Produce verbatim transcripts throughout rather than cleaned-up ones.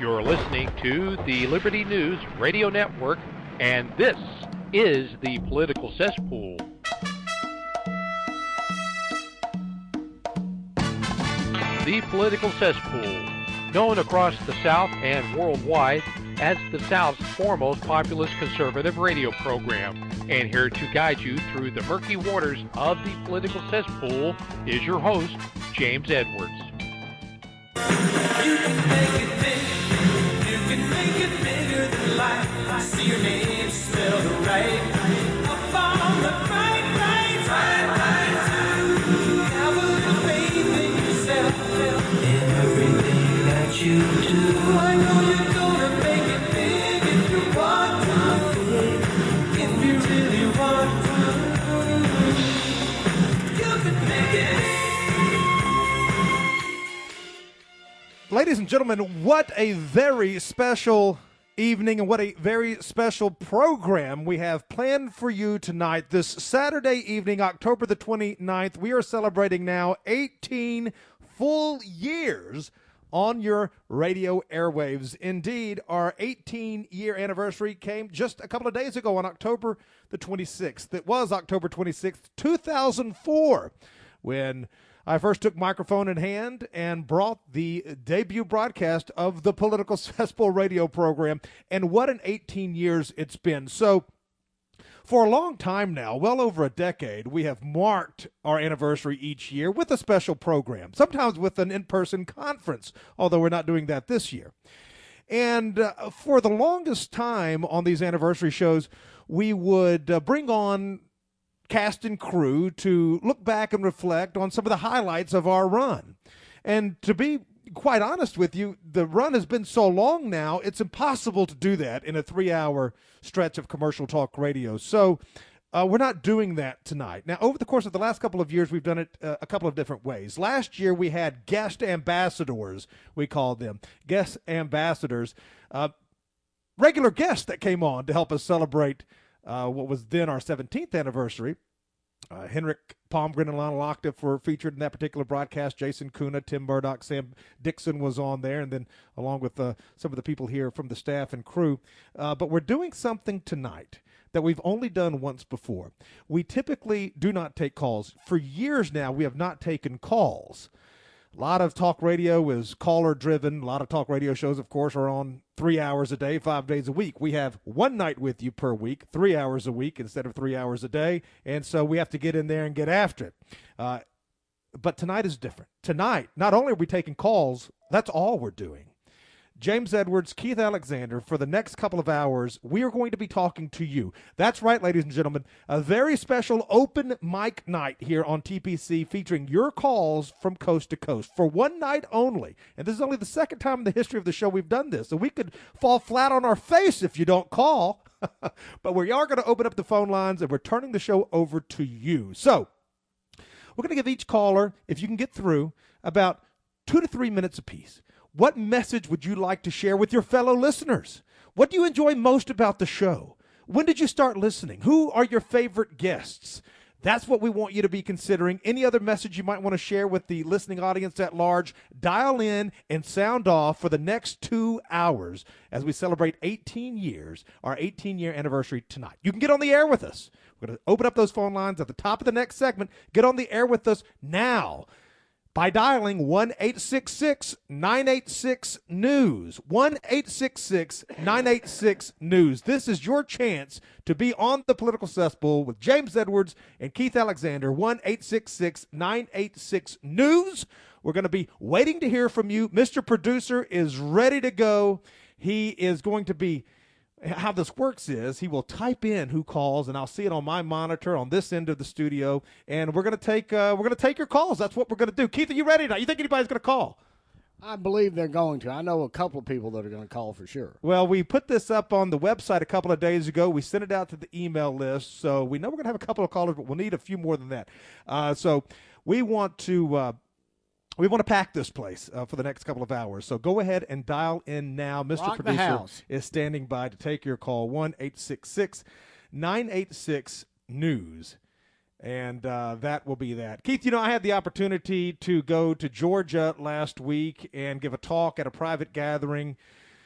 You're listening to the Liberty News Radio Network, and this is the Political Cesspool. The Political Cesspool, known across the South and worldwide as the South's foremost populist conservative radio program. And here to guide you through the murky waters of the Political Cesspool is your host, James Edwards. You can make it big, you can make it bigger than life. I see your name spelled right, up on the right, right, right, right, too. Have a little faith in yourself, in everything that you do. I know you're gonna make it big if you want to, if you really want to. You can make it. Ladies and gentlemen, what a very special evening and what a very special program we have planned for you tonight. This Saturday evening, October the twenty-ninth, we are celebrating now eighteen full years on your radio airwaves. Indeed, our eighteen-year anniversary came just a couple of days ago on October the twenty-sixth. It was October twenty-sixth, two thousand four, when I first took microphone in hand and brought the debut broadcast of the Political Cesspool radio program, and what an eighteen years it's been. So for a long time now, well over a decade, we have marked our anniversary each year with a special program, sometimes with an in-person conference, although we're not doing that this year. And uh, for the longest time on these anniversary shows, we would uh, bring on cast and crew to look back and reflect on some of the highlights of our run. And to be quite honest with you, the run has been so long now, it's impossible to do that in a three-hour stretch of commercial talk radio. So uh, we're not doing that tonight. Now, over the course of the last couple of years, we've done it uh, a couple of different ways. Last year, we had guest ambassadors, we called them. Guest ambassadors, uh, regular guests that came on to help us celebrate Uh, what was then our seventeenth anniversary. Uh, Henrik Palmgren and Lionel Octave were featured in that particular broadcast. Jason Kuna, Tim Murdoch, Sam Dixon was on there, and then along with uh, some of the people here from the staff and crew. Uh, but we're doing something tonight that we've only done once before. We typically do not take calls. For years now, we have not taken calls. A lot of talk radio is caller-driven. A lot of talk radio shows, of course, are on three hours a day, five days a week. We have one night with you per week, three hours a week instead of three hours a day, and so we have to get in there and get after it. Uh, but tonight is different. Tonight, not only are we taking calls, that's all we're doing. James Edwards, Keith Alexander, for the next couple of hours, we are going to be talking to you. That's right, ladies and gentlemen, a very special open mic night here on T P C featuring your calls from coast to coast for one night only. And this is only the second time in the history of the show we've done this, so we could fall flat on our face if you don't call. But we are going to open up the phone lines, and we're turning the show over to you. So we're going to give each caller, if you can get through, about two to three minutes apiece. What message would you like to share with your fellow listeners? What do you enjoy most about the show? When did you start listening? Who are your favorite guests? That's what we want you to be considering. Any other message you might want to share with the listening audience at large, dial in and sound off for the next two hours as we celebrate eighteen years, our eighteen-year anniversary tonight. You can get on the air with us. We're going to open up those phone lines at the top of the next segment. Get on the air with us now by dialing one eight six six, nine eight six, news, one eight six six, nine eight six, news. This is your chance to be on the Political Cesspool with James Edwards and Keith Alexander, one eight six six, nine eight six, news. We're going to be waiting to hear from you. Mister Producer is ready to go. He is going to be How this works is he will type in who calls, and I'll see it on my monitor on this end of the studio, and we're going to take uh, we're going to take your calls. That's what we're going to do. Keith, are you ready now? You think anybody's going to call? I believe they're going to. I know a couple of people that are going to call for sure. Well, we put this up on the website a couple of days ago. We sent it out to the email list, so we know we're going to have a couple of callers, but we'll need a few more than that. Uh, so we want to uh, We want to pack this place uh, for the next couple of hours. So go ahead and dial in now. Mister Rock the Producer house. is standing by to take your call, one eight six six, nine eight six, news. And uh, that will be that. Keith, you know, I had the opportunity to go to Georgia last week and give a talk at a private gathering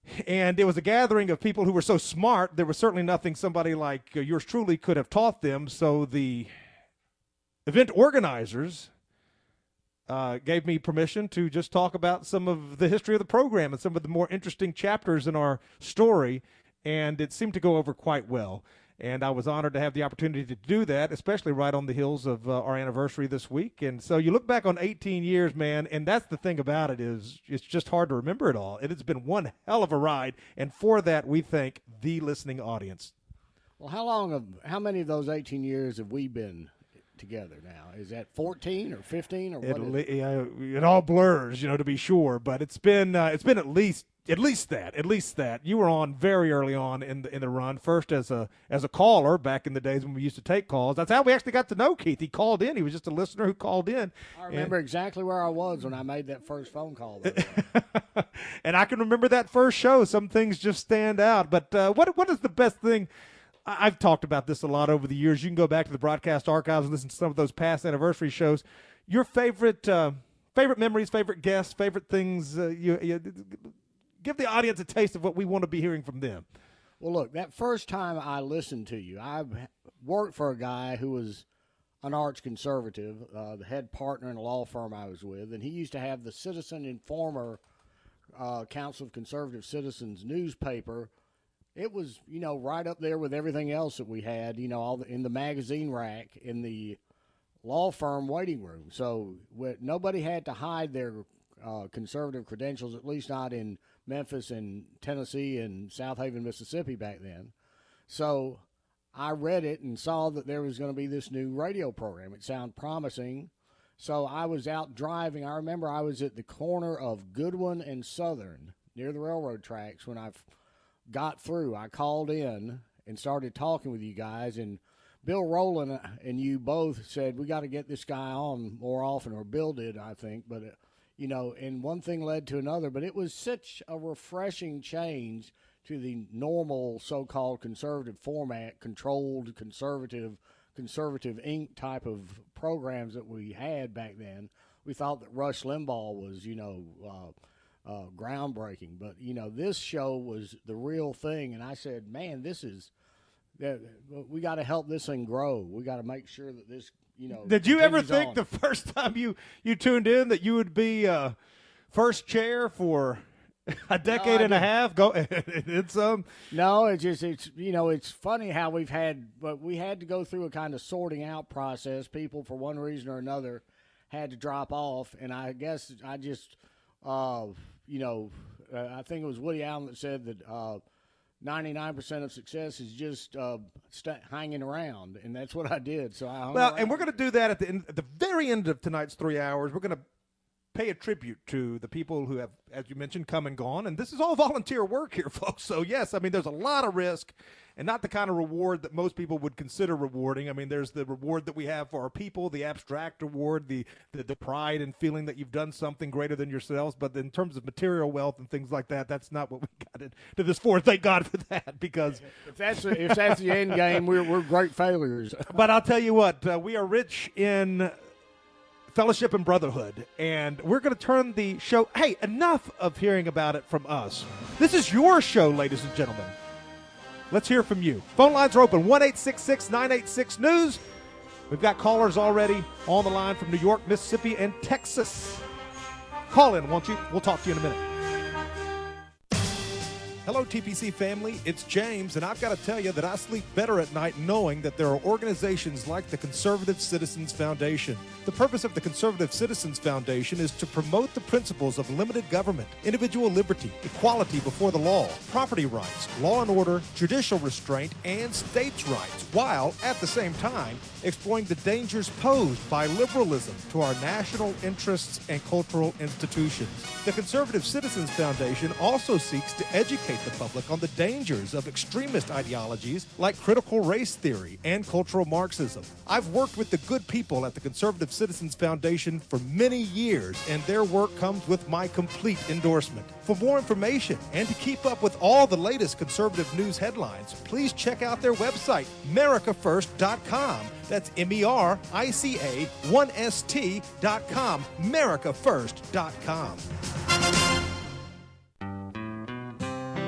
And it was a gathering of people who were so smart, there was certainly nothing somebody like uh, yours truly could have taught them. So the event organizers uh, gave me permission to just talk about some of the history of the program and some of the more interesting chapters in our story, and it seemed to go over quite well. And I was honored to have the opportunity to do that, especially right on the heels of uh, our anniversary this week. And so you look back on eighteen years, man, and that's the thing about it is it's just hard to remember it all. It has been one hell of a ride, and for that we thank the listening audience. Well, how long of how many of those eighteen years have we been together now? Is that fourteen or fifteen or what? It, is it? uh, it all blurs, you know, to be sure, but it's been uh, it's been at least at least that at least that you were on very early on in the in the run, first as a as a caller back in the days when we used to take calls. That's how we actually got to know Keith. He called in. He was just a listener who called in. I remember and, exactly where I was when I made that first phone call. And I can remember that first show. Some things just stand out. But uh, what what is the best thing? I've talked about this a lot over the years. You can go back to the broadcast archives and listen to some of those past anniversary shows. Your favorite uh, favorite memories, favorite guests, favorite things. Uh, you, you give the audience a taste of what we want to be hearing from them. Well, look, that first time I listened to you, I worked for a guy who was an arch conservative, uh, the head partner in a law firm I was with, and he used to have the Citizen Informer, uh, Council of Conservative Citizens newspaper. It was, you know, right up there with everything else that we had, you know, all the, in the magazine rack in the law firm waiting room. So wh- nobody had to hide their uh, conservative credentials, at least not in Memphis and Tennessee and South Haven, Mississippi back then. So I read it and saw that there was going to be this new radio program. It sounded promising. So I was out driving. I remember I was at the corner of Goodwin and Southern near the railroad tracks when I got through. I called in and started talking with you guys, and Bill Rowland and you both said, we got to get this guy on more often, or Bill did, I think. But, it, you know, and one thing led to another. But it was such a refreshing change to the normal so-called conservative format, controlled conservative, conservative Incorporated type of programs that we had back then. We thought that Rush Limbaugh was, you know, uh, uh, groundbreaking. But, you know, this show was the real thing. And I said, man, this is uh, – we got to help this thing grow. We got to make sure that this, you know – Did you ever think on. the first time you, you tuned in that you would be uh, first chair for – a decade no, and a half. Go. It's um. No, it's just it's you know it's funny how we've had, but we had to go through a kind of sorting out process. People for one reason or another had to drop off, and I guess I just, uh, you know, uh, I think it was Woody Allen that said that uh, ninety-nine percent of success is just uh, st- hanging around, and that's what I did. So I hung well, around. and we're going to do that at the end, at the very end of tonight's three hours. We're going to pay a tribute to the people who have, as you mentioned, come and gone. And this is all volunteer work here, folks. So, yes, I mean, there's a lot of risk and not the kind of reward that most people would consider rewarding. I mean, there's the reward that we have for our people, the abstract reward, the, the, the pride and feeling that you've done something greater than yourselves. But in terms of material wealth and things like that, that's not what we got into this for. Thank God for that, because if that's if that's the end game, we're we're great failures. But I'll tell you what, uh, we are rich in fellowship and brotherhood, and we're going to turn the show. Hey, enough of hearing about it from us. This is your show, ladies and gentlemen. Let's hear from you. Phone lines are open, one eight six six, nine eight six, news. We've got callers already on the line from New York, Mississippi, and Texas. Call in, won't you? We'll talk to you in a minute. Hello, T P C family. It's James, and I've got to tell you that I sleep better at night knowing that there are organizations like the Conservative Citizens Foundation. The purpose of the Conservative Citizens Foundation is to promote the principles of limited government, individual liberty, equality before the law, property rights, law and order, judicial restraint, and states' rights, while, at the same time, exploring the dangers posed by liberalism to our national interests and cultural institutions. The Conservative Citizens Foundation also seeks to educate the public on the dangers of extremist ideologies like critical race theory and cultural Marxism. I've worked with the good people at the Conservative Citizens Foundation for many years, and their work comes with my complete endorsement. For more information and to keep up with all the latest conservative news headlines, please check out their website, Merica First dot com. That's M E R I C A one S T dot com, Merica First dot com.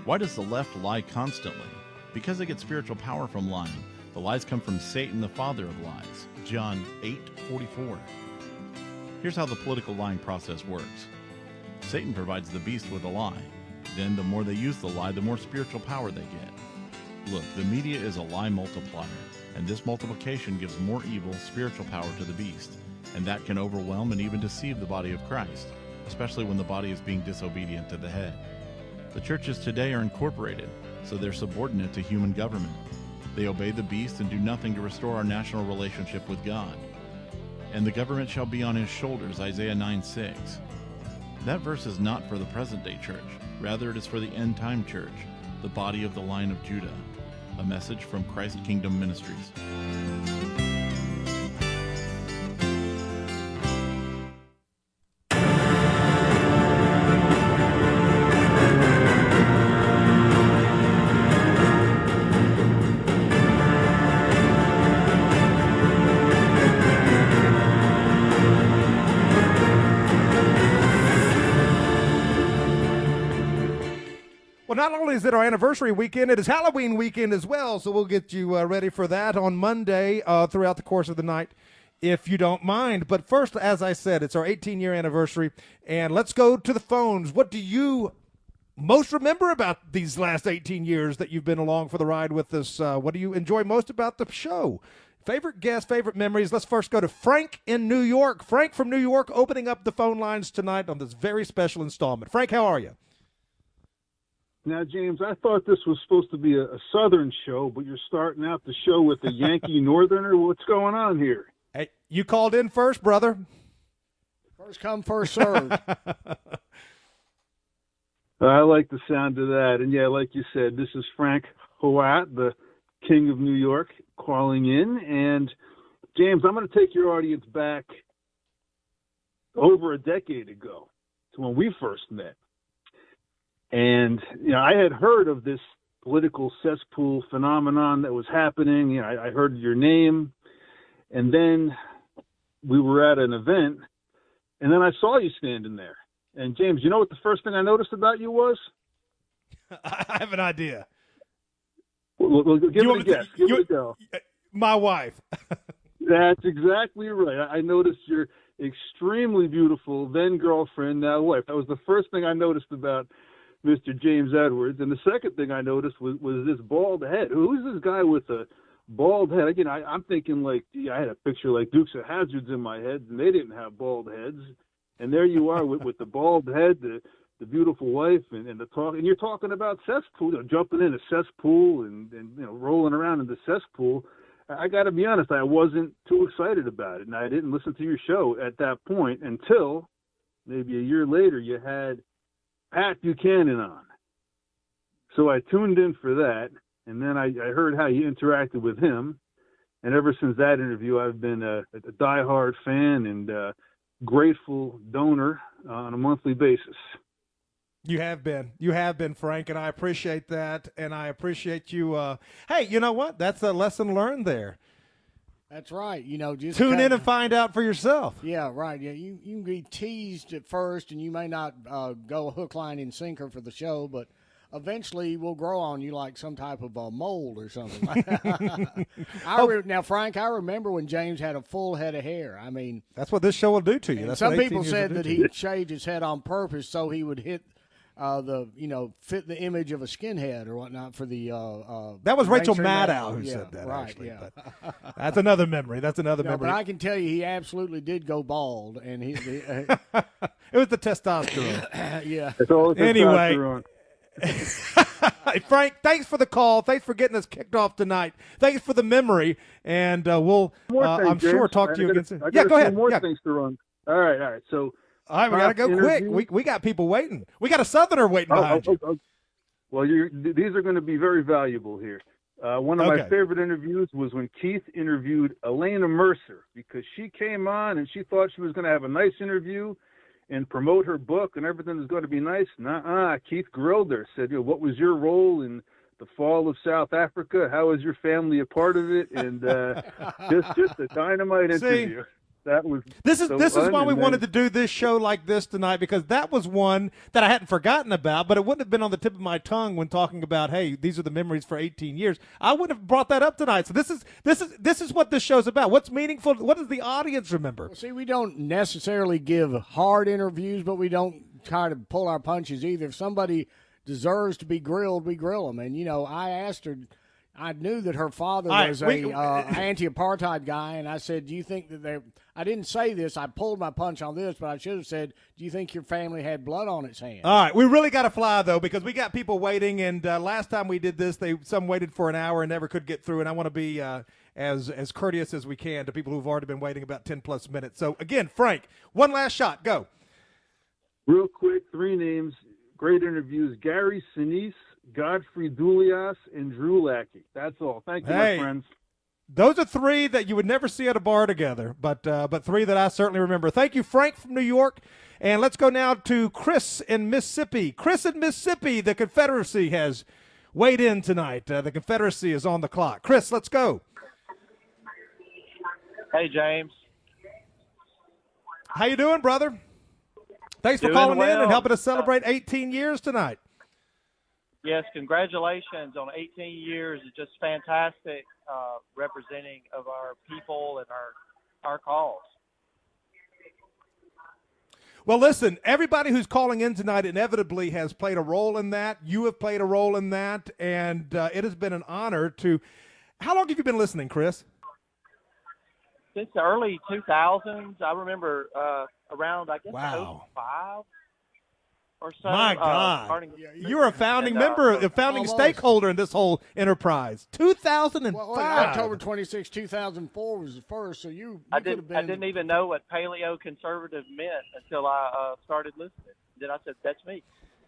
Why does the left lie constantly? Because they get spiritual power from lying. The lies come from Satan, the father of lies. John eight forty-four. Here's how the political lying process works. Satan provides the beast with a lie. Then the more they use the lie, the more spiritual power they get. Look, the media is a lie multiplier, and this multiplication gives more evil spiritual power to the beast, and that can overwhelm and even deceive the body of Christ, especially when the body is being disobedient to the head. The churches today are incorporated, so they're subordinate to human government. They obey the beast and do nothing to restore our national relationship with God. And the government shall be on his shoulders, Isaiah nine six. That verse is not for the present-day church. Rather, it is for the end-time church, the body of the line of Judah. A message from Christ Kingdom Ministries. Well, not only is it our anniversary weekend, it is Halloween weekend as well, so we'll get you uh, ready for that on Monday uh, throughout the course of the night, if you don't mind. But first, as I said, it's our eighteen-year anniversary, and let's go to the phones. What do you most remember about these last eighteen years that you've been along for the ride with us? Uh, what do you enjoy most about the show? Favorite guests, favorite memories. Let's first go to Frank in New York. Frank from New York opening up the phone lines tonight on this very special installment. Frank, how are you? Now, James, I thought this was supposed to be a, a Southern show, but you're starting out the show with a Yankee Northerner. What's going on here? Hey, you called in first, brother. First come, first served. I like the sound of that. And, yeah, like you said, this is Frank Howat, the King of New York, calling in. And, James, I'm going to take your audience back over a decade ago to when we first met. And, you know, I had heard of this political cesspool phenomenon that was happening. You know, I, I heard your name. And then we were at an event, and then I saw you standing there. And, James, you know what the first thing I noticed about you was? I have an idea. Well, well, give You it a guess. To, give you, it a go. My wife. That's exactly right. I noticed your extremely beautiful then-girlfriend, now wife. That was the first thing I noticed about Mister James Edwards. And the second thing I noticed was, was this bald head. Who's this guy with a bald head? Again, I, I'm thinking like, gee, I had a picture like Dukes of Hazzards in my head, and they didn't have bald heads. And there you are with, with the bald head, the, the beautiful wife, and, and the talk. And you're talking about cesspool, you know, jumping in a cesspool and, and you know rolling around in the cesspool. I got to be honest, I wasn't too excited about it, and I didn't listen to your show at that point until maybe a year later you had Pat Buchanan on. So I tuned in for that, and then I, I heard how you interacted with him. And ever since that interview, I've been a, a diehard fan and a grateful donor on a monthly basis. You have been. You have been, Frank, and I appreciate that, and I appreciate you. Uh, hey, you know what? That's a lesson learned there. That's right. You know, just Tune kinda, in and find out for yourself. Yeah, right. Yeah, you you can be teased at first, and you may not uh, go hook, line, and sinker for the show, but eventually we'll grow on you like some type of uh, mold or something. I re- now, Frank, I remember when James had a full head of hair. I mean, that's what this show will do to you. That's some what people said that he he shaved his head on purpose so he would hit. Uh, the you know fit the image of a skinhead or whatnot for the uh, uh, that was Rachel Maddow Maddow who yeah, said that right, actually. Yeah. But that's another memory. That's another no, memory. But I can tell you, he absolutely did go bald, and he. The, uh, it was the testosterone. yeah. It's all the anyway, testosterone. Hey, Frank, thanks for the call. Thanks for getting us kicked off tonight. Thanks for the memory, and uh, we'll uh, thing, I'm James. sure talk to I you got, again soon. I got Yeah, a go few ahead. More yeah. things to run. All right, all right. So. All right, we got to go quick. We we got people waiting. We got a Southerner waiting oh, behind oh, you. Oh, oh. Well, you're, these are going to be very valuable here. Uh, one of Okay. my favorite interviews was when Keith interviewed Elena Mercer, because she came on and she thought she was going to have a nice interview and promote her book and everything was going to be nice. Nuh-uh. Keith grilled her, said, you know, what was your role in the fall of South Africa? How was your family a part of it? And uh, just just a dynamite See? interview. That was This is so this is fun, why we and wanted to then- do this show like this tonight, because that was one that I hadn't forgotten about, but it wouldn't have been on the tip of my tongue when talking about, hey, these are the memories for eighteen years. I would have brought that up tonight. So this is this is this is what this show's about. What's meaningful? What does the audience remember? Well, see, we don't necessarily give hard interviews, but we don't try to pull our punches either. If somebody deserves to be grilled, we grill them. And, you know, I asked her, I knew that her father All right, was we- a uh, anti-apartheid guy, and I said, do you think that they – I didn't say this. I pulled my punch on this, but I should have said, do you think your family had blood on its hands? All right, we really got to fly, though, because we got people waiting, and uh, last time we did this, they some waited for an hour and never could get through, and I want to be uh, as as courteous as we can to people who've already been waiting about ten-plus minutes. So, again, Frank, one last shot. Go. Real quick, three names, great interviews: Gary Sinise, Godfrey Dulias, and Drew Lackey. That's all. Thank you, Hey. my friends. Those are three that you would never see at a bar together, but uh, but three that I certainly remember. Thank you, Frank from New York. And let's go now to Chris in Mississippi. Chris in Mississippi, the Confederacy has weighed in tonight. Uh, the Confederacy is on the clock. Chris, let's go. Hey, James. How you doing, brother? Thanks for Doing calling in well. and helping us celebrate eighteen years tonight. Yes, congratulations on eighteen years. It's just fantastic uh, representing of our people and our our cause. Well, listen, everybody who's calling in tonight inevitably has played a role in that. You have played a role in that, and uh, it has been an honor to – how long have you been listening, Chris? Since the early two thousands, I remember uh, around, I guess, Wow. oh five or so. My uh, God. starting- You're a founding and, uh, member, a founding almost. stakeholder in this whole enterprise. two thousand five. Well, well, October twenty-sixth, two thousand four was the first, so you, you I could have didn't. been. I didn't even know what paleo conservative meant until I uh, started listening. Then I said, "That's me."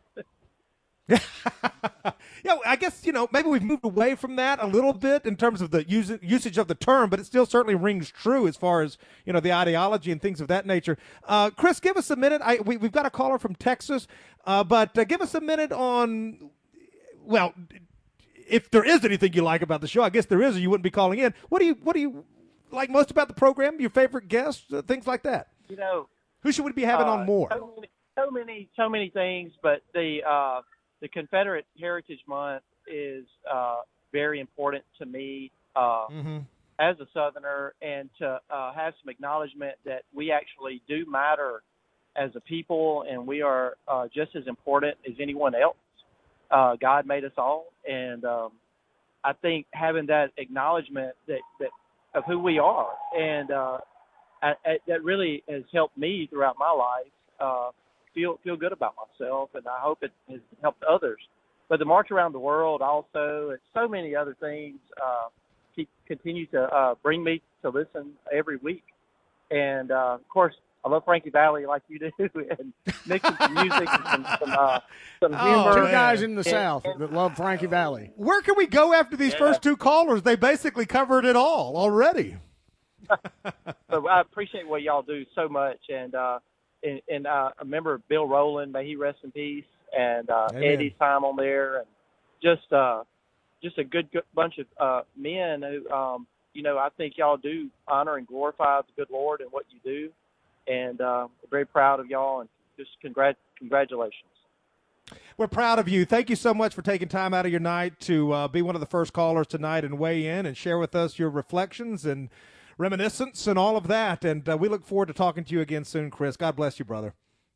Yeah, I guess, you know, maybe we've moved away from that a little bit in terms of the use, usage of the term, but it still certainly rings true as far as, you know, the ideology and things of that nature. Uh, Chris, give us a minute. I, we, we've got a caller from Texas, uh, but uh, give us a minute on, well, if there is anything you like about the show. I guess there is, or you wouldn't be calling in. What do you What do you like most about the program? Your favorite guests, uh, things like that. You know, Who should we be having uh, on more? So many, so many, so many things. But the uh, the Confederate Heritage Month is uh, very important to me uh, Mm-hmm. as a Southerner, and to uh, have some acknowledgement that we actually do matter as a people, and we are uh, just as important as anyone else. Uh, God made us all, and um, I think having that acknowledgement that, that of who we are, and uh, I, I, that really has helped me throughout my life uh, feel feel good about myself, and I hope it has helped others. But the March Around the World also, and so many other things, uh, keep, continue to uh, bring me to listen every week. And, uh, of course, I love Frankie Valli like you do, and mixing some music and some, some, uh, some Oh, humor. Two man. guys in the And- South and- that love Frankie Valli. Where can we go after these Yeah. first two callers? They basically covered it all already. So I appreciate what y'all do so much, and uh, and, and uh, I remember Bill Rowland, may he rest in peace, and uh, Amen. Eddie's time on there, and just uh, just a good, good bunch of uh, men who, um, you know, I think y'all do honor and glorify the good Lord in what you do, and uh, we're very proud of y'all, and just congrat- congratulations. We're proud of you. Thank you so much for taking time out of your night to uh, be one of the first callers tonight and weigh in and share with us your reflections and reminiscence and all of that. And uh, we look forward to talking to you again soon, Chris. God bless you, brother.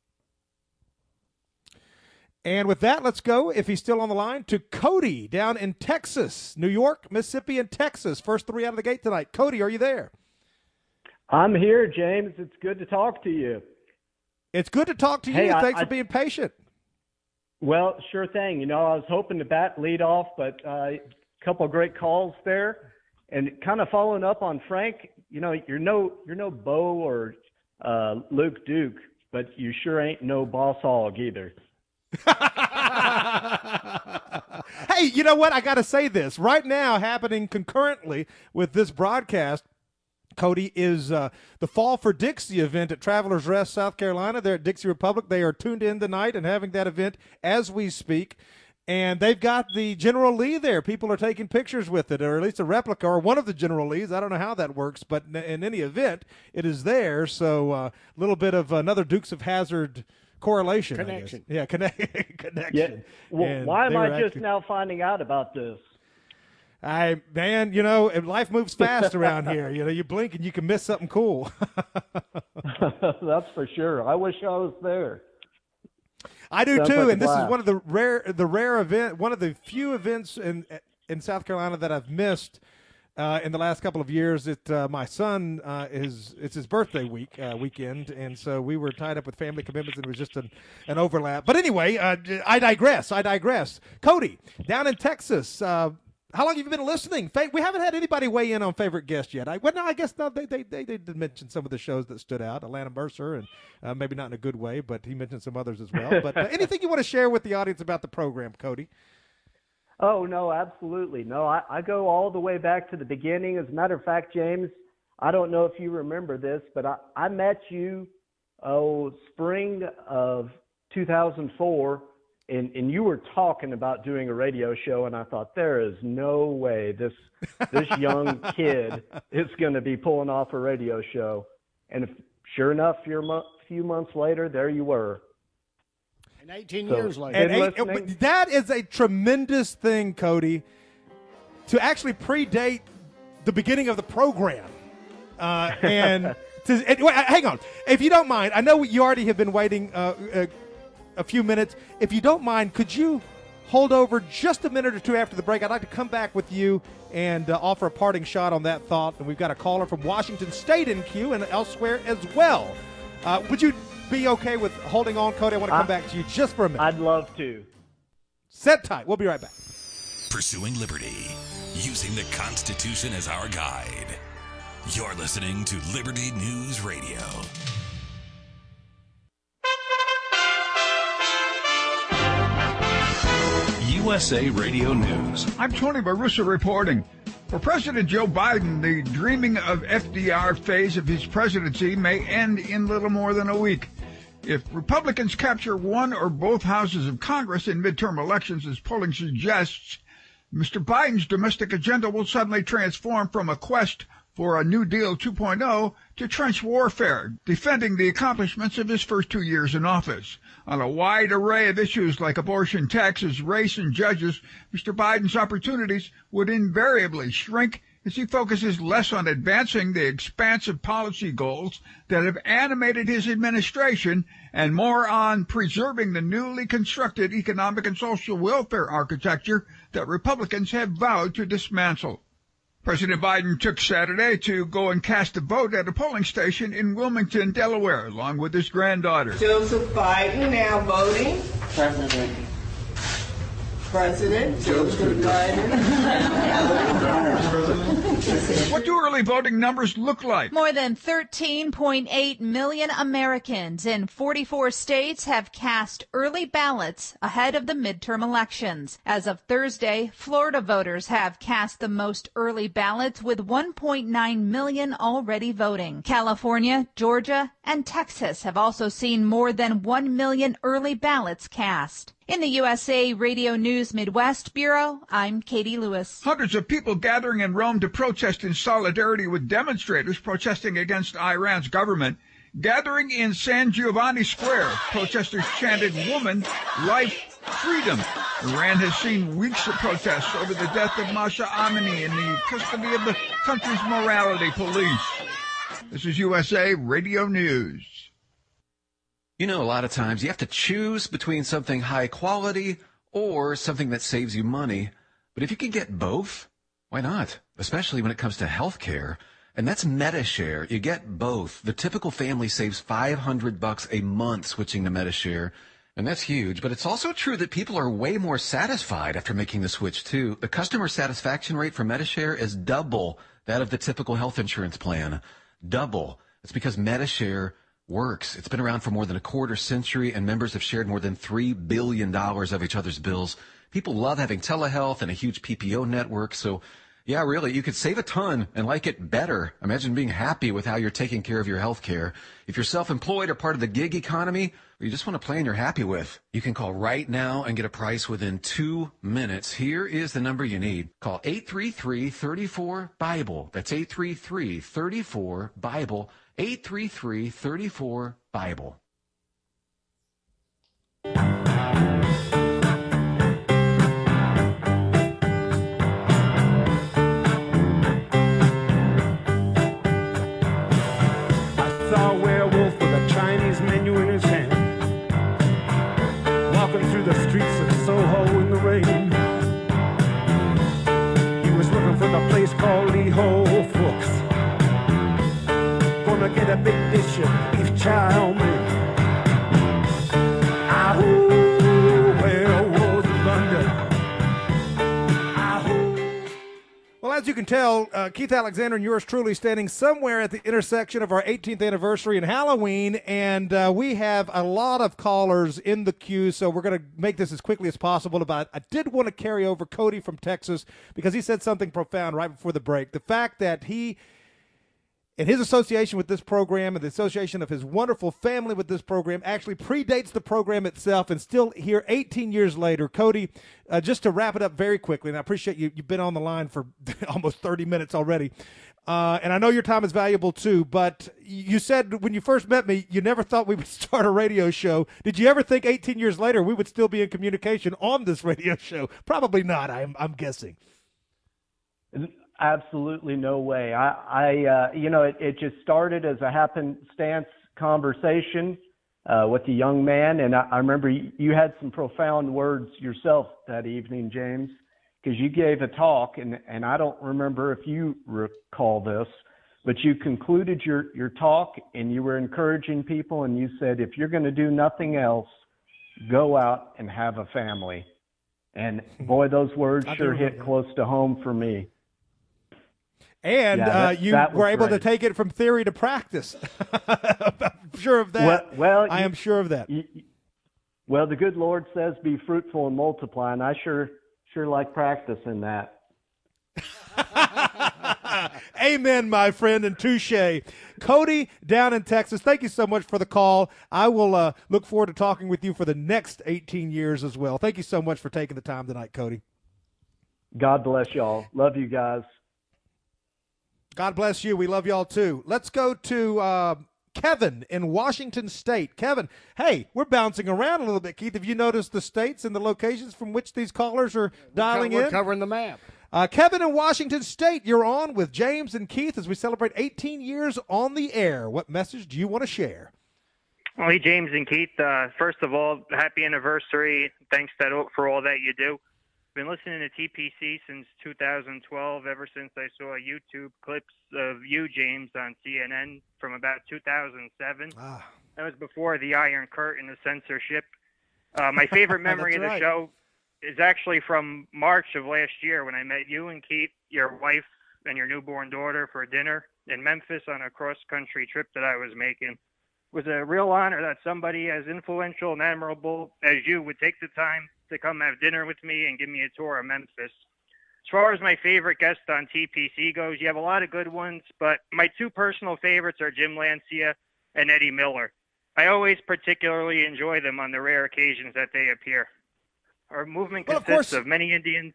And with that, let's go, if he's still on the line, to Cody down in Texas, New York, Mississippi, and Texas. First three out of the gate tonight. Cody, are you there? I'm here, James. It's good to talk to you. It's good to talk to you. Hey, I- Thanks I- for being patient. Well, sure thing. You know, I was hoping to bat lead off, but uh, a couple of great calls there, and kind of following up on Frank. You know, you're no you're no Bo or uh, Luke Duke, but you sure ain't no Boss Hogg either. Hey, you know what? I got to say this. Right now, happening concurrently with this broadcast, Cody, is uh, the Fall for Dixie event at Travelers Rest, South Carolina. They're at Dixie Republic. They are tuned in tonight and having that event as we speak. And they've got the General Lee there. People are taking pictures with it, or at least a replica or one of the General Lees. I don't know how that works, but in, in any event, it is there. So a uh, little bit of another Dukes of Hazzard correlation. Connection. Yeah, connect, connection. Yeah. Well, And why am they I were just actually- now finding out about this? I man, you know, life moves fast around here. You know, you blink and you can miss something cool. That's for sure. I wish I was there. I do Sounds too, like a and this is blast. one of the rare, the rare event, one of the few events in in South Carolina that I've missed uh, in the last couple of years. It uh, my son uh, is it's his birthday week uh, weekend, and so we were tied up with family commitments, and it was just an, an overlap. But anyway, uh, I digress. I digress. Cody, down in Texas. Uh, How long have you been listening? Fa- We haven't had anybody weigh in on favorite guest yet. I, well, no, I guess no, they, they they they did mention some of the shows that stood out. Atlanta Mercer, and uh, maybe not in a good way, but he mentioned some others as well. But uh, anything you want to share with the audience about the program, Cody? Oh, no, absolutely. No, I, I go all the way back to the beginning. As a matter of fact, James, I don't know if you remember this, but I, I met you, oh, spring of two thousand four, and, and you were talking about doing a radio show, and I thought, there is no way this this young kid is going to be pulling off a radio show. And if, sure enough, a mo- few months later, there you were. And eighteen So- years later. And Been eight, listening? but that is a tremendous thing, Cody, to actually predate the beginning of the program. Uh, and, to, and wait, hang on. If you don't mind, I know you already have been waiting uh, uh, a few minutes. If you don't mind, could you hold over just a minute or two after the break? I'd like to come back with you and uh, offer a parting shot on that thought. And we've got a caller from Washington State in queue and elsewhere as well. Uh, would you be okay with holding on, Cody? I want to come I- back to you just for a minute. I'd love to. Set tight. We'll be right back. Pursuing liberty, using the Constitution as our guide. You're listening to Liberty News Radio. U S A Radio News. I'm Tony Barusa reporting. For President Joe Biden, the dreaming of F D R phase of his presidency may end in little more than a week. If Republicans capture one or both houses of Congress in midterm elections, as polling suggests, Mister Biden's domestic agenda will suddenly transform from a quest for a New Deal two point oh to trench warfare, defending the accomplishments of his first two years in office. On a wide array of issues like abortion, taxes, race, and judges, Mister Biden's opportunities would invariably shrink as he focuses less on advancing the expansive policy goals that have animated his administration and more on preserving the newly constructed economic and social welfare architecture that Republicans have vowed to dismantle. President Biden took Saturday to go and cast a vote at a polling station in Wilmington, Delaware, along with his granddaughter. Joseph Biden now voting. President. President Joseph Biden. What do early voting numbers look like? More than thirteen point eight million Americans in forty-four states have cast early ballots ahead of the midterm elections. As of Thursday, Florida voters have cast the most early ballots with one point nine million already voting. California, Georgia, and Texas have also seen more than one million early ballots cast. In the U S A Radio News Midwest Bureau, I'm Katie Lewis. Hundreds of people gathering in Rome to protest in solidarity with demonstrators protesting against Iran's government. Gathering in San Giovanni Square, protesters chanted, "Woman, life, freedom." Iran has seen weeks of protests over the death of Masha Amini in the custody of the country's morality police. This is U S A Radio News. You know, a lot of times you have to choose between something high quality or something that saves you money. But if you can get both, why not? Especially when it comes to health care. And that's MediShare. You get both. The typical family saves five hundred bucks a month switching to MediShare. And that's huge. But it's also true that people are way more satisfied after making the switch, too. The customer satisfaction rate for MediShare is double that of the typical health insurance plan. Double. It's because MediShare works. It's been around for more than a quarter century, and members have shared more than three billion dollars of each other's bills. People love having telehealth and a huge P P O network, so Yeah, really, you could save a ton and like it better. Imagine being happy with how you're taking care of your health care. If you're self-employed or part of the gig economy, or you just want a plan you're happy with, you can call right now and get a price within two minutes. Here is the number you need. Call eight three three, three four, BIBLE. That's eight three three, three four, BIBLE. eight three three, three four, BIBLE. Saw a werewolf with a Chinese menu in his hand, walking through the streets of Soho in the rain. He was looking for the place called Lee Ho Fooks. Gonna get a big dish of beef chow mein. Ahoo, werewolves of London. Well, as you can tell, uh, Keith Alexander and yours truly standing somewhere at the intersection of our eighteenth anniversary and Halloween, and uh, we have a lot of callers in the queue, so we're going to make this as quickly as possible. But I did want to carry over Cody from Texas because he said something profound right before the break. The fact that he, and his association with this program and the association of his wonderful family with this program actually predates the program itself, and still here eighteen years later. Cody, uh, just to wrap it up very quickly, and I appreciate you, you've been on the line for almost thirty minutes already, uh, and I know your time is valuable too, but you said when you first met me, you never thought we would start a radio show. Did you ever think eighteen years later we would still be in communication on this radio show? Probably not, I'm, I'm guessing. Absolutely no way. I, I uh, you know, it, it just started as a happenstance conversation uh, with a young man, and I, I remember you, you had some profound words yourself that evening, James, because you gave a talk, and, and I don't remember if you recall this, but you concluded your, your talk, and you were encouraging people, and you said, if you're going to do nothing else, go out and have a family. And boy, those words sure hit close to home for me. And yeah, that, uh, you that were able great. to take it from theory to practice. I'm sure of that. Well, well I you, am sure of that. You, well, the good Lord says, "Be fruitful and multiply," and I sure, sure like practicing that. Amen, my friend, and touche. Cody, down in Texas, thank you so much for the call. I will uh, look forward to talking with you for the next eighteen years as well. Thank you so much for taking the time tonight, Cody. God bless y'all. Love you guys. God bless you. We love y'all too. Let's go to uh, Kevin in Washington State. Kevin, hey, we're bouncing around a little bit, Keith. Have you noticed the states and the locations from which these callers are dialing we're in? We're covering the map. Uh, Kevin in Washington State, you're on with James and Keith as we celebrate eighteen years on the air. What message do you want to share? Well, hey, James and Keith, uh, first of all, happy anniversary. Thanks that, for all that you do. Been listening to T P C since two thousand twelve, ever since I saw YouTube clips of you, James, on C N N from about two thousand seven. Ah. That was before the Iron Curtain of censorship. Uh, my favorite memory of the right. show is actually from March of last year when I met you and Keith, your wife, and your newborn daughter for dinner in Memphis on a cross-country trip that I was making. It was a real honor that somebody as influential and admirable as you would take the time to come have dinner with me and give me a tour of Memphis. As far as my favorite guest on T P C goes, you have a lot of good ones, but my two personal favorites are Jim Lancia and Eddie Miller. I always particularly enjoy them on the rare occasions that they appear. Our movement Well, of consists course- of many Indians.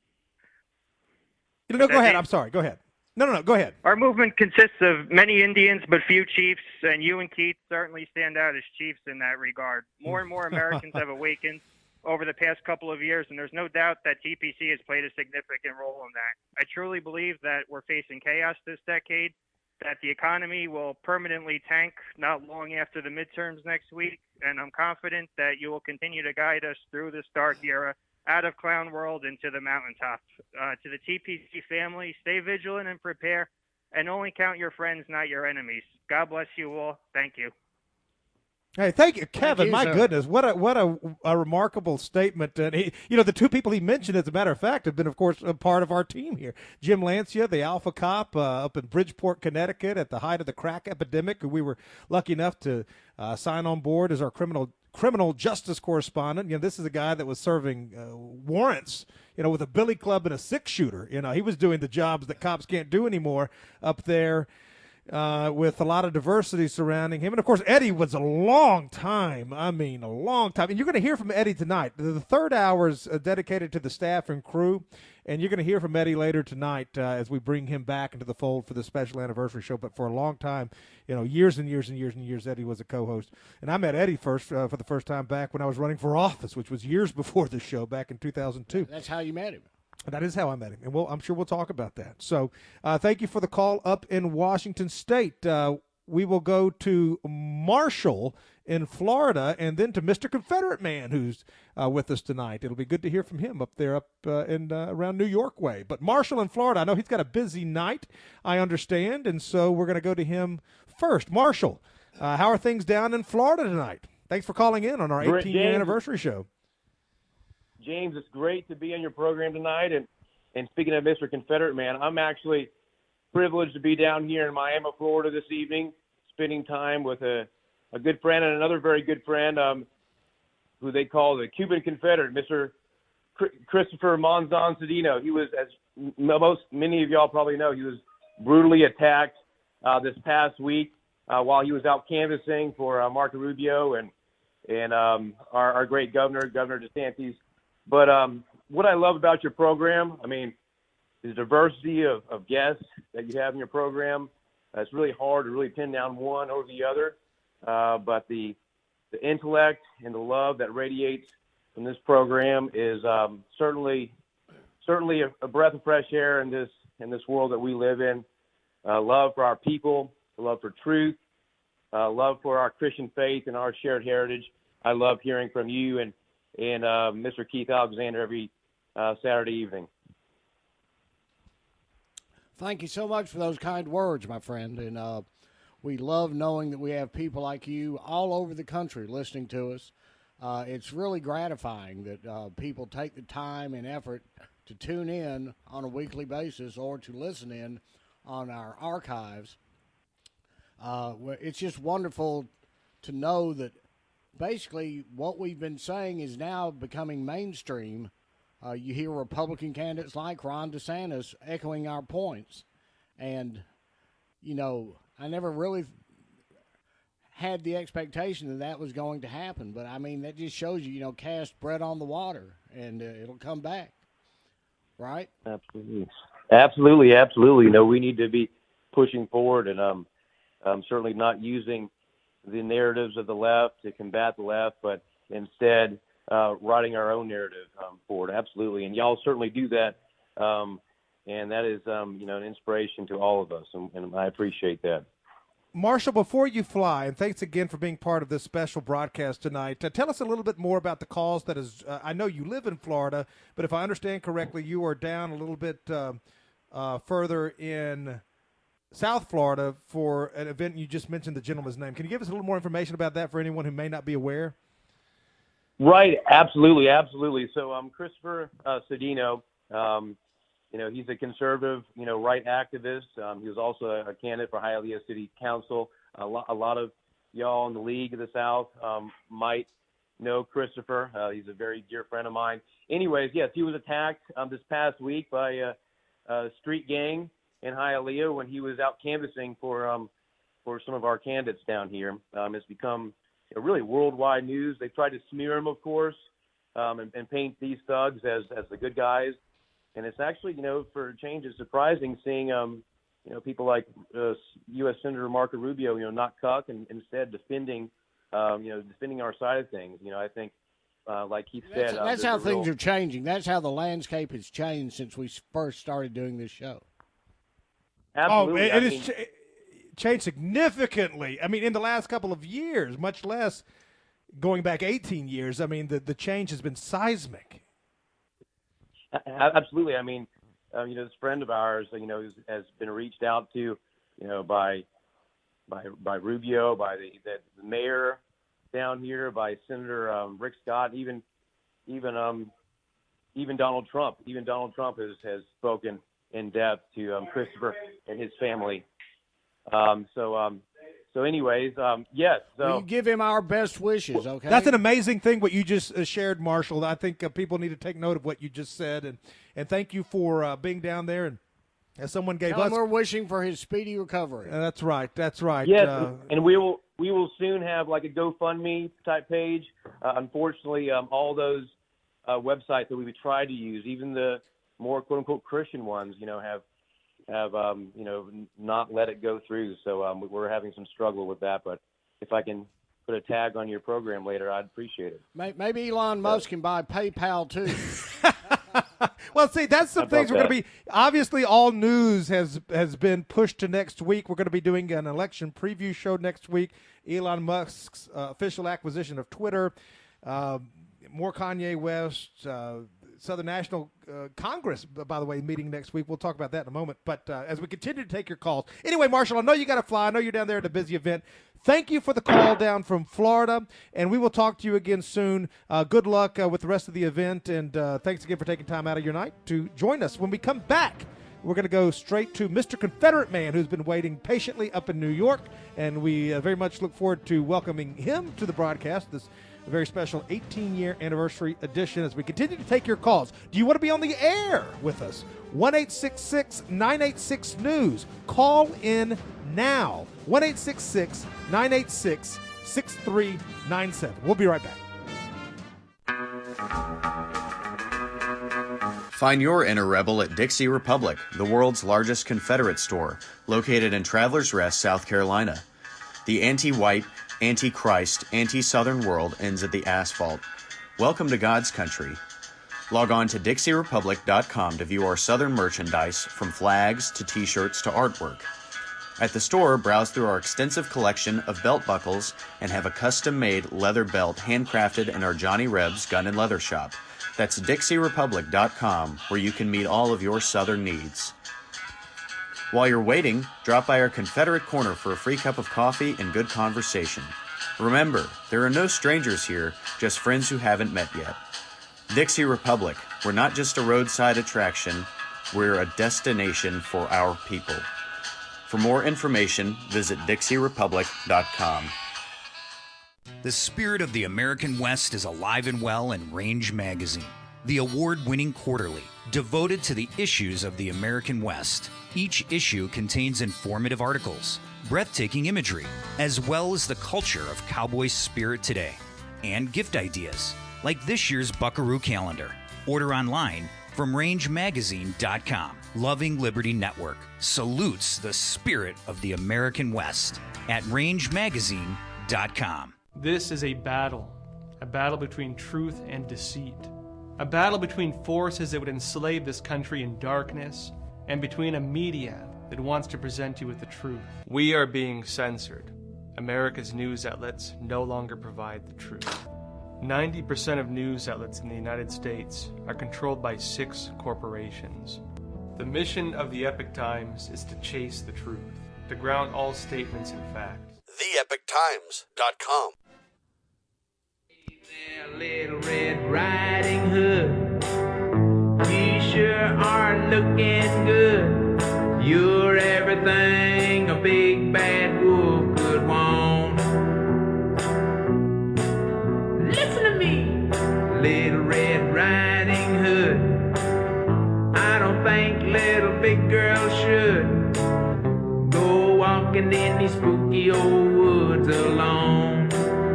No, no, go ahead. I'm sorry. Go ahead. No, no, no. Go ahead. Our movement consists of many Indians, but few chiefs, and you and Keith certainly stand out as chiefs in that regard. More and more Americans have awakened over the past couple of years, and there's no doubt that T P C has played a significant role in that. I truly believe that we're facing chaos this decade, that the economy will permanently tank not long after the midterms next week, and I'm confident that you will continue to guide us through this dark era, out of clown world into the mountaintop. Uh, to the T P C family, stay vigilant and prepare, and only count your friends, not your enemies. God bless you all. Thank you. Hey, thank you, Kevin. you, My sir. goodness, what a what a, a remarkable statement. And he, you know, the two people he mentioned, as a matter of fact, have been, of course, a part of our team here. Jim Lancia, the Alpha Cop, uh, up in Bridgeport, Connecticut, at the height of the crack epidemic, who we were lucky enough to uh, sign on board as our criminal criminal justice correspondent. You know, this is a guy that was serving uh, warrants, you know, with a billy club and a six-shooter. You know, he was doing the jobs that cops can't do anymore up there uh, with a lot of diversity surrounding him. And, of course, Eddie was a long time, I mean, a long time. And you're going to hear from Eddie tonight. The third hour is uh, dedicated to the staff and crew. And you're going to hear from Eddie later tonight uh, as we bring him back into the fold for the special anniversary show. But for a long time, you know, years and years and years and years, Eddie was a co-host. And I met Eddie first uh, for the first time back when I was running for office, which was years before the show, back in two thousand two. That's how you met him. That is how I met him. And we'll, I'm sure we'll talk about that. So uh, thank you for the call up in Washington State. Uh, we will go to Marshall in Florida, and then to Mister Confederate Man, who's uh, with us tonight. It'll be good to hear from him up there, up uh, in uh, around New York way. But Marshall in Florida, I know he's got a busy night, I understand, and so we're going to go to him first. Marshall, uh, how are things down in Florida tonight? Thanks for calling in on our eighteenth-year anniversary show. James, it's great to be on your program tonight. And, and speaking of Mister Confederate Man, I'm actually privileged to be down here in Miami, Florida this evening, spending time with a a good friend and another very good friend um, who they call the Cuban Confederate, Mister Christopher Monzon Cedeno. He was, as most many of y'all probably know, he was brutally attacked uh, this past week uh, while he was out canvassing for uh, Marco Rubio and and um, our, our great governor, Governor DeSantis. But um, what I love about your program, I mean, the diversity of, of guests that you have in your program. Uh, it's really hard to really pin down one over the other. Uh, but the the intellect and the love that radiates from this program is um, certainly certainly a, a breath of fresh air in this in this world that we live in. Uh, love for our people, love for truth, uh, love for our Christian faith and our shared heritage. I love hearing from you and and uh, Mister Keith Alexander every uh, Saturday evening. Thank you so much for those kind words, my friend, and. Uh, We love knowing that we have people like you all over the country listening to us. Uh, it's really gratifying that uh, people take the time and effort to tune in on a weekly basis or to listen in on our archives. Uh, it's just wonderful to know that basically what we've been saying is now becoming mainstream. Uh, you hear Republican candidates like Ron DeSantis echoing our points. And, you know, I never really had the expectation that that was going to happen. But, I mean, that just shows you, you know, cast bread on the water, and uh, it'll come back, right? Absolutely. Absolutely, absolutely. You know, we need to be pushing forward and um, um, certainly not using the narratives of the left to combat the left, but instead uh, writing our own narrative um, forward. Absolutely. And y'all certainly do that. Um, and that is, um, you know, an inspiration to all of us, and, and I appreciate that. Marshall, before you fly, and thanks again for being part of this special broadcast tonight, uh, tell us a little bit more about the cause that is, uh, I know you live in Florida, but if I understand correctly, you are down a little bit uh, uh, further in South Florida for an event. You just mentioned the gentleman's name. Can you give us a little more information about that for anyone who may not be aware? Right, absolutely, absolutely. So um, Christopher uh, Cedeno, um, you know, he's a conservative, you know, right activist. Um, he was also a, a candidate for Hialeah City Council. A, lo- a lot of y'all in the League of the South um, might know Christopher. Uh, he's a very dear friend of mine. Anyways, yes, he was attacked um, this past week by a, a street gang in Hialeah when he was out canvassing for um, for some of our candidates down here. Um, it's become you know, really worldwide news. They tried to smear him, of course, um, and, and paint these thugs as as the good guys. And it's actually, you know, for a change, it's surprising seeing, um, you know, people like uh, U S Senator Marco Rubio, you know, not cuck and instead defending, um, you know, defending our side of things. You know, I think, uh, like he said, that's, uh, that's how things real... are changing. That's how the landscape has changed since we first started doing this show. Absolutely. Oh, it, it I has mean... ch- changed significantly. I mean, in the last couple of years, much less going back eighteen years. I mean, the, the change has been seismic. Absolutely. I mean, um, you know, this friend of ours, you know, has, has been reached out to, you know, by by by Rubio, by the, the mayor down here, by Senator um, Rick Scott, even even um, even Donald Trump. Even Donald Trump has, has spoken in depth to um, Christopher and his family. Um, so um, so anyways, um, yes. So Will you give him our best wishes, okay? That's an amazing thing what you just uh, shared, Marshall. I think uh, people need to take note of what you just said, and, and thank you for uh, being down there. And as someone gave Tell us, him we're wishing for his speedy recovery. Uh, that's right. That's right. Yes, Uh, and we will we will soon have like a GoFundMe type page. Uh, unfortunately, um, all those uh, websites that we tried to use, even the more quote unquote Christian ones, you know, have have um, you know not let it go through. So um, we're having some struggle with that. But if I can put a tag on your program later, I'd appreciate it. Maybe Elon Musk can buy PayPal too. Well, see, that's some How things we're about going to be. Obviously, all news has has been pushed to next week. We're going to be doing an election preview show next week. Elon Musk's uh, official acquisition of Twitter, uh, more Kanye West, uh, Southern National uh, Congress, by the way, meeting next week. We'll talk about that in a moment. But uh, as we continue to take your calls, anyway, Marshall, I know you got to fly. I know you're down there at a busy event. Thank you for the call down from Florida, and we will talk to you again soon. Uh, good luck uh, with the rest of the event, and uh, thanks again for taking time out of your night to join us. When we come back, we're going to go straight to Mister Confederate Man, who's been waiting patiently up in New York, and we uh, very much look forward to welcoming him to the broadcast, this very special eighteen-year anniversary edition, as we continue to take your calls. Do you want to be on the air with us? one eight six six, nine eight six, news. Call in now. one eight six six, nine eight six, six three nine seven. We'll be right back. Find your inner rebel at Dixie Republic, the world's largest Confederate store, located in Travelers Rest, South Carolina. The anti-white, anti-Christ, anti-Southern world ends at the asphalt. Welcome to God's country. Log on to Dixie Republic dot com to view our Southern merchandise, from flags to t-shirts to artwork. At the store, browse through our extensive collection of belt buckles and have a custom-made leather belt handcrafted in our Johnny Rebs Gun and Leather Shop. That's Dixie Republic dot com, where you can meet all of your Southern needs. While you're waiting, drop by our Confederate Corner for a free cup of coffee and good conversation. Remember, there are no strangers here, just friends who haven't met yet. Dixie Republic, we're not just a roadside attraction, we're a destination for our people. For more information, visit Dixie Republic dot com. The spirit of the American West is alive and well in Range Magazine, the award-winning quarterly devoted to the issues of the American West. Each issue contains informative articles, breathtaking imagery, as well as the culture of cowboy spirit today, and gift ideas, like this year's Buckaroo calendar. Order online from range magazine dot com. Loving Liberty Network salutes the spirit of the American West at range magazine dot com. This is a battle, a battle between truth and deceit, a battle between forces that would enslave this country in darkness, and between a media that wants to present you with the truth. We are being censored. America's news outlets no longer provide the truth. ninety percent of news outlets in the United States are controlled by six corporations. The mission of the Epic Times is to chase the truth, to ground all statements in fact. the epic times dot com. Little Red Riding Hood, you sure are looking good. You're everything a big bad wolf could want. Listen to me, Little Red Riding Hood. I don't think little big girls should go walking in these spooky old woods alone.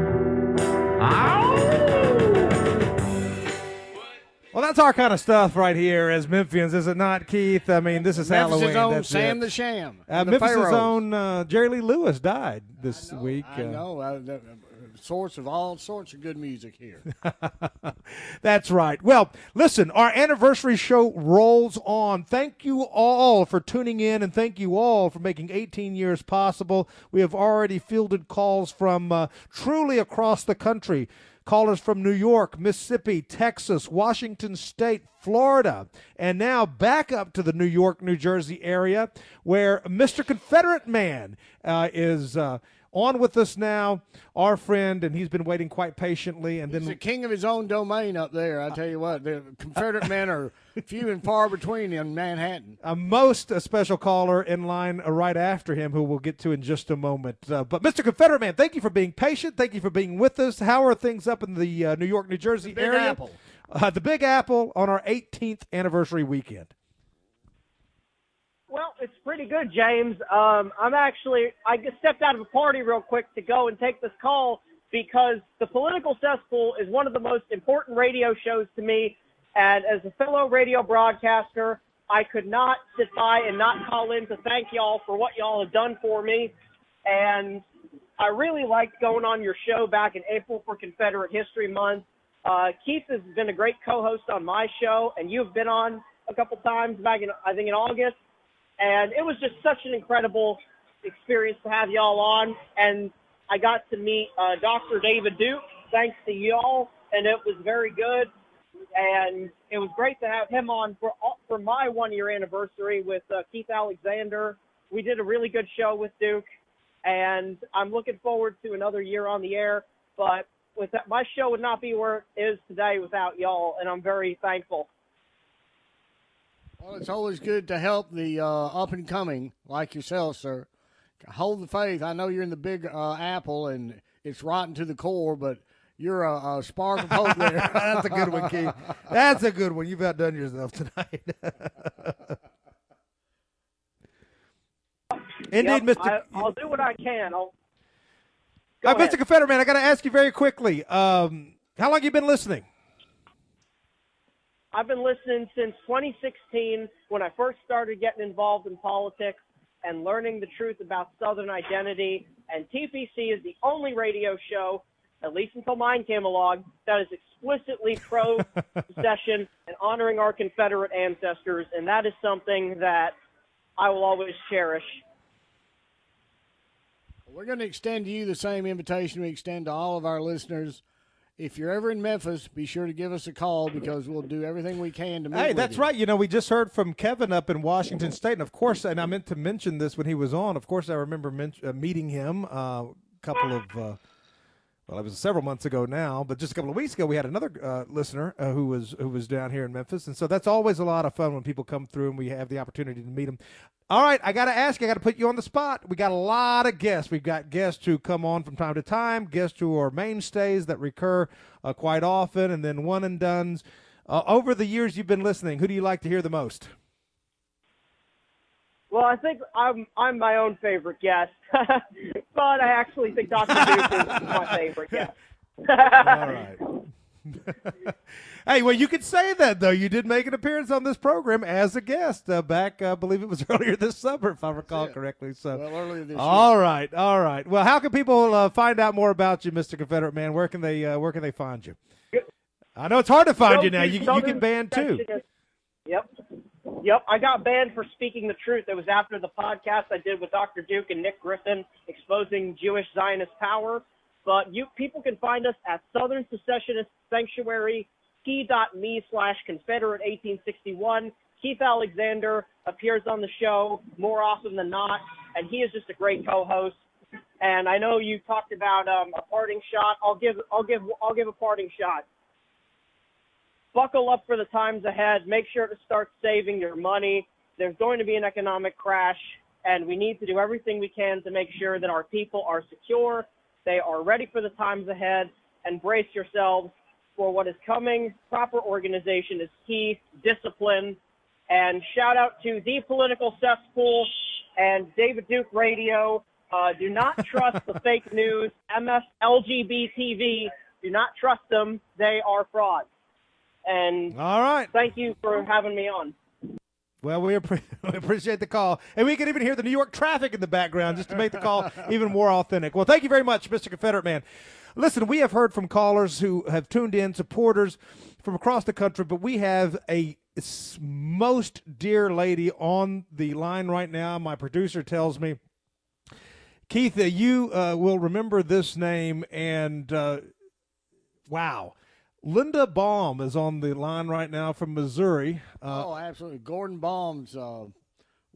Well, that's our kind of stuff right here as Memphians, is it not, Keith? I mean, this is Memphis' Halloween. own That's Sam it. the Sham. Uh, the Memphis' Pharaohs. own uh, Jerry Lee Lewis died this week. I uh, know. Uh, the, uh, source of all sorts of good music here. That's right. Well, listen, our anniversary show rolls on. Thank you all for tuning in, and thank you all for making eighteen years possible. We have already fielded calls from uh, truly across the country. Callers from New York, Mississippi, Texas, Washington State, Florida, and now back up to the New York, New Jersey area, where Mister Confederate Man uh, is uh, On with us now, our friend, and he's been waiting quite patiently. And He's then the king of his own domain up there. I tell you what, the Confederate men are few and far between in Manhattan. a most a special caller in line uh, right after him, who we'll get to in just a moment. Uh, but Mister Confederate Man, thank you for being patient. Thank you for being with us. How are things up in the uh, New York, New Jersey Big area? Apple. Uh, the Big Apple on our eighteenth anniversary weekend. Well, it's pretty good, James. Um, I'm actually, I just stepped out of a party real quick to go and take this call because the Political Cesspool is one of the most important radio shows to me. And as a fellow radio broadcaster, I could not sit by and not call in to thank y'all for what y'all have done for me. And I really liked going on your show back in April for Confederate History Month. Uh, Keith has been a great co-host on my show, and you've been on a couple times back in, I think, in August. And it was just such an incredible experience to have y'all on. And I got to meet uh, Doctor David Duke, thanks to y'all, and it was very good. And it was great to have him on for for my one-year anniversary with uh, Keith Alexander. We did a really good show with Duke, and I'm looking forward to another year on the air. But with that, my show would not be where it is today without y'all, and I'm very thankful. Well, it's always good to help the uh, up-and-coming like yourself, sir. Hold the faith. I know you're in the Big uh, Apple, and it's rotten to the core, but you're a, a spark of hope there. That's a good one, Keith. That's a good one. You've outdone yourself tonight. Indeed, Yep, Mister I, I'll do what I can. I'll, Uh, ahead. Mister Confederate Man, I got to ask you very quickly. Um, how long you been listening? I've been listening since twenty sixteen when I first started getting involved in politics and learning the truth about Southern identity. And T P C is the only radio show, at least until mine came along, that is explicitly pro-secession and honoring our Confederate ancestors. And that is something that I will always cherish. We're going to extend to you the same invitation we extend to all of our listeners. If you're ever in Memphis, be sure to give us a call because we'll do everything we can to meet Hey, with that's you. right. You know, we just heard from Kevin up in Washington State, and of course, and I meant to mention this when he was on. Of course, I remember men- uh, meeting him uh, a couple of, uh, well, it was several months ago now, but just a couple of weeks ago, we had another uh, listener uh, who was who was down here in Memphis, and so that's always a lot of fun when people come through and we have the opportunity to meet them. All right, I got to ask you, I got to put you on the spot. We got a lot of guests. We've got guests who come on from time to time, guests who are mainstays that recur uh, quite often, and then one and dones. Uh, over the years you've been listening, who do you like to hear the most? Well, I think I'm I'm my own favorite guest, but I actually think Doctor Duke is my favorite guest. All right. Hey, well, you could say that, though. You did make an appearance on this program as a guest uh, back, uh, I believe it was earlier this summer, if I recall correctly. So, Well, earlier this all year. right, all right. Well, how can people uh, find out more about you, Mister Confederate Man? Where can they uh, Where can they find you? I know it's hard to find Go you now. to You, you Southern get banned too. Secessionist- Yep. Yep. I got banned for speaking the truth. It was after the podcast I did with Doctor Duke and Nick Griffin exposing Jewish Zionist power. But you people can find us at Southern Secessionist Sanctuary, t.me slash Confederate eighteen sixty-one. Keith Alexander appears on the show more often than not, and he is just a great co-host. And I know you talked about um, a parting shot. I'll give, I'll give, I'll give a parting shot. Buckle up for the times ahead. Make sure to start saving your money. There's going to be an economic crash, and we need to do everything we can to make sure that our people are secure, they are ready for the times ahead, and brace yourselves for what is coming. Proper organization is key, discipline, and shout out to The Political Cesspool and David Duke Radio. Uh, do not trust the fake news, M S L G B T V. Do not trust them. They are frauds. And all right, thank you for having me on. Well, we, appre- we appreciate the call. And we can even hear the New York traffic in the background just to make the call even more authentic. Well, thank you very much, Mister Confederate Man. Listen, we have heard from callers who have tuned in, supporters from across the country, but we have a most dear lady on the line right now. My producer tells me, Keith, uh, you uh, will remember this name, and uh, wow. Linda Baum is on the line right now from Missouri. Uh, oh, absolutely. Gordon Baum's uh,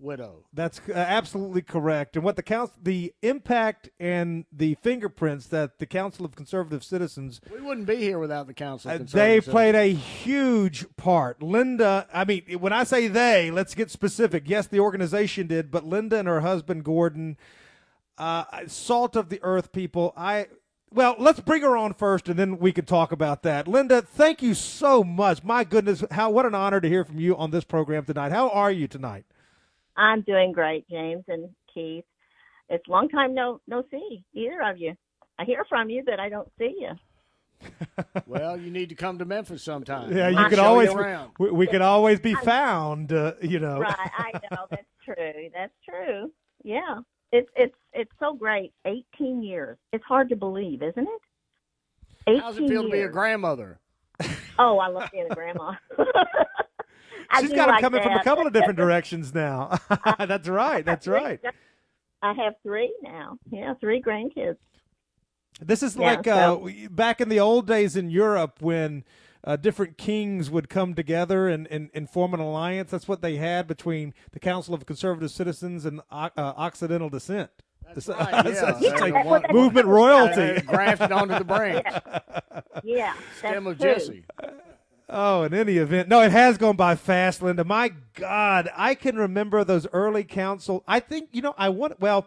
widow. That's uh, absolutely correct. And what the council, the impact and the fingerprints that the Council of Conservative Citizens, We wouldn't be here without the Council of uh, Conservative they played Citizens. a huge part. Linda, I mean, when I say they, let's get specific. Yes, the organization did, but Linda and her husband Gordon, uh, salt of the earth people. I well, let's bring her on first, and then we can talk about that. Linda, thank you so much. My goodness, how what an honor to hear from you on this program tonight. How are you tonight? I'm doing great, James and Keith. It's a long time no no see either of you. I hear from you, but I don't see you. Well, you need to come to Memphis sometime. Yeah, you I'll can show always around. we, we can always be found. Uh, you know, Right, I know that's true. That's true. Yeah, it's it's it's so great. Eighteen years. It's hard to believe, isn't it? Eighteen How's it feel years. to be a grandmother? Oh, I love being a grandma. I she's do got them like coming from a that. couple of different directions now. That's right. That's right. I have three now. Yeah, three grandkids. This is Yeah, like so- uh, back in the old days in Europe when uh, different kings would come together and, and, and form an alliance. That's what they had between the Council of Conservative Citizens and uh, Occidental Descent. That's This- right, it's- yeah. it's like They want- movement royalty. They grafted onto the branch. Yeah, Stem that's of true. Jesse. Oh, in any event, no, it has gone by fast, Linda. My God, I can remember those early council. I think you know I want. Well,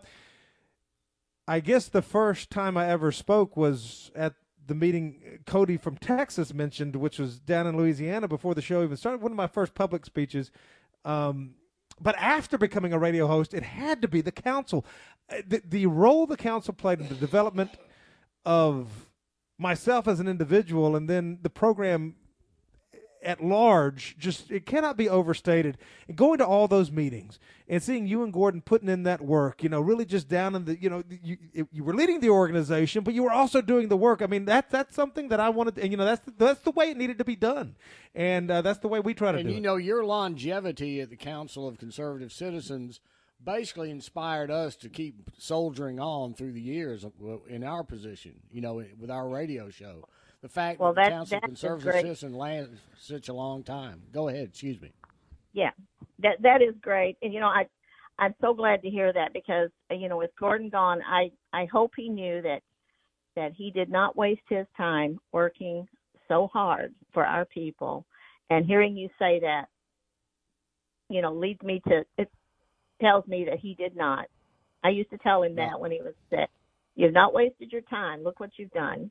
I guess the first time I ever spoke was at the meeting Cody from Texas mentioned, which was down in Louisiana before the show even started. One of my first public speeches. Um, but after becoming a radio host, it had to be the council. Uh, The, the role the council played in the development of myself as an individual, and then the program at large, just it cannot be overstated. And going to all those meetings and seeing you and Gordon putting in that work, you know, really just down in the, you know, you you were leading the organization, but you were also doing the work. I mean, that's that's something that I wanted, and you know, that's the, that's the way it needed to be done, and uh, that's the way we try to And do you it. know, your longevity at the Council of Conservative Citizens basically inspired us to keep soldiering on through the years in our position, you know, with our radio show. The fact Well, that the that- Council of that's a Conservative great- Citizens lasted such a long time. Go ahead, excuse me. Yeah, that that is great, and you know, I I'm so glad to hear that because you know, with Gordon gone, I I hope he knew that that he did not waste his time working so hard for our people, and hearing you say that, you know, leads me to it tells me that he did not. I used to tell him that when he was sick. You've not wasted your time. Look what you've done.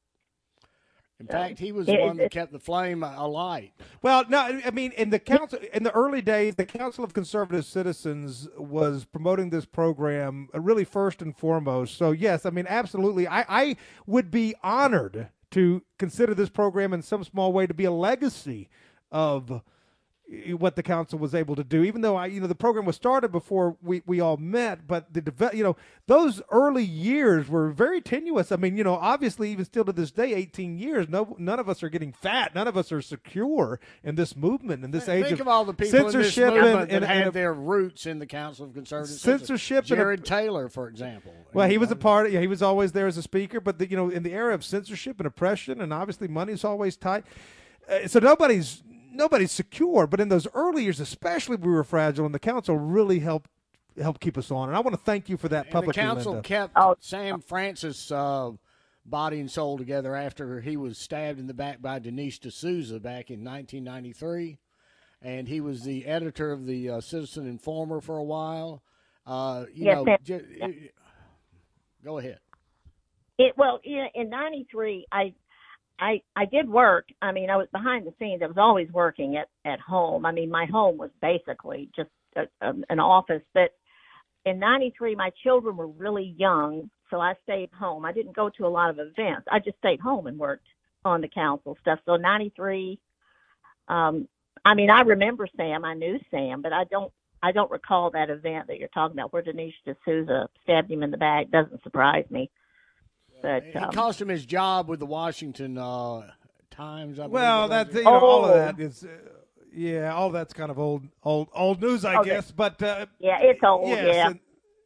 In So, fact, he was it- the one that it- kept the flame alight. Well, no, I mean, in the council, in the early days, the Council of Conservative Citizens was promoting this program uh, really first and foremost. So, yes, I mean, absolutely. I, I would be honored to consider this program in some small way to be a legacy of what the council was able to do, even though I, you know, the program was started before we, we all met, but the, deve- you know, those early years were very tenuous. I mean, you know, obviously even still to this day, eighteen years, no, none of us are getting fat. None of us are secure in this movement, in this age Think of of all the people in this censorship movement and, that and, had and their roots in the Council of Conservative Censorship Citizens. and a- Jared Taylor, for example. well, he was a part of, yeah, he was always there as a speaker, but the, you know, in the era of censorship and oppression, and obviously money's always tight. Uh, so nobody's, nobody's secure, but in those early years, especially, we were fragile, and the council really helped help keep us on. And I want to thank you for that And the publicly, council Linda. kept Sam Francis uh, body and soul together after he was stabbed in the back by Denise D'Souza back in nineteen ninety-three. And he was the editor of the uh, Citizen Informer for a while. Uh, you Yes, know, ma'am. ju- go ahead. It well, yeah, in ninety-three, I, I, I did work. I mean, I was behind the scenes. I was always working at, at home. I mean, my home was basically just a, a, an office. But in ninety-three, my children were really young, so I stayed home. I didn't go to a lot of events. I just stayed home and worked on the council stuff. So ninety-three, um, I mean, I remember Sam. I knew Sam, but I don't. I don't recall that event that you're talking about where Denise D'Souza stabbed him in the back. Doesn't surprise me. But It um, cost him his job with the Washington uh, Times. I believe Well, it that's was. you know, all of Oh. that is, uh, yeah, all that's kind of old, old, old news, I Okay. guess. But uh, yeah, it's old. yes, yeah. and-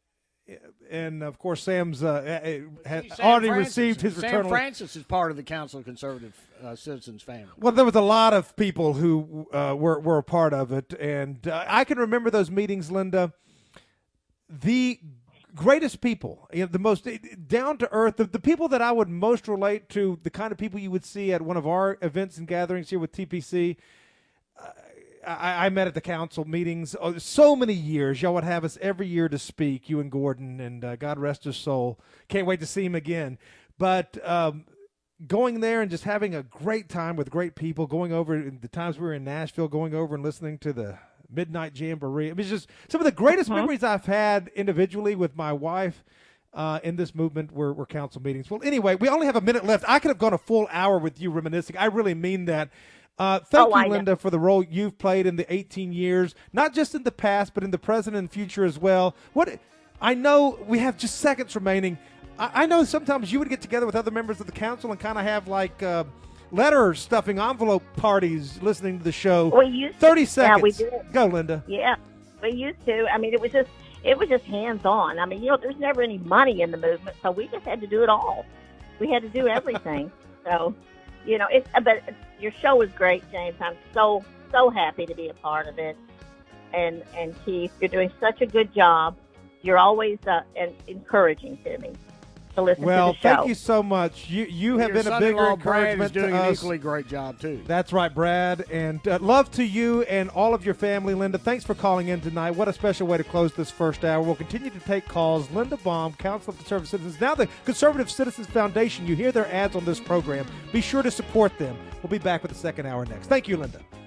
and of course, Sam's uh, has Sam already Francis, received his Sam return. Francis is part of the Council of Conservative uh, Citizens family. Well, there was a lot of people who uh, were were a part of it, and uh, I can remember those meetings, Linda. The greatest people, you know, the most down to earth, the, the people that I would most relate to, the kind of people you would see at one of our events and gatherings here with T P C. Uh, I, I met at the council meetings oh, so many years. Y'all would have us every year to speak, you and Gordon, and uh, God rest his soul. Can't wait to see him again. But um, going there and just having a great time with great people, going over the times we were in Nashville, going over and listening to the Midnight Jamboree. I mean, it's just some of the greatest Uh-huh. memories I've had individually with my wife uh, in this movement were, were council meetings. Well, anyway, we only have a minute left. I could have gone a full hour with you reminiscing. I really mean that. Uh, thank Oh, I you, know. Linda, for the role you've played in the eighteen years, not just in the past, but in the present and future as well. What I know, we have just seconds remaining. I, I know sometimes you would get together with other members of the council and kind of have like uh, letter stuffing envelope parties listening to the show. We used to. thirty Yeah, seconds. we did. Go, Linda. Yeah, we used to. I mean, it was just it was just hands on. I mean, you know, there's never any money in the movement, so we just had to do it all. We had to do everything. so, you know, it's but your show was great, James. I'm so so happy to be a part of it. And and Keith, you're doing such a good job. You're always uh, en- encouraging to me to listen Well, to the show. thank you so much. You you have Your been a bigger son-in-law Brad is encouragement doing to an us. equally great job too. That's right, Brad. And uh, love to you and all of your family, Linda. Thanks for calling in tonight. What a special way to close this first hour. We'll continue to take calls. Linda Baum, Council of Conservative Citizens. Now the Conservative Citizens Foundation. You hear their ads on this program. Be sure to support them. We'll be back with the second hour next. Thank you, Linda.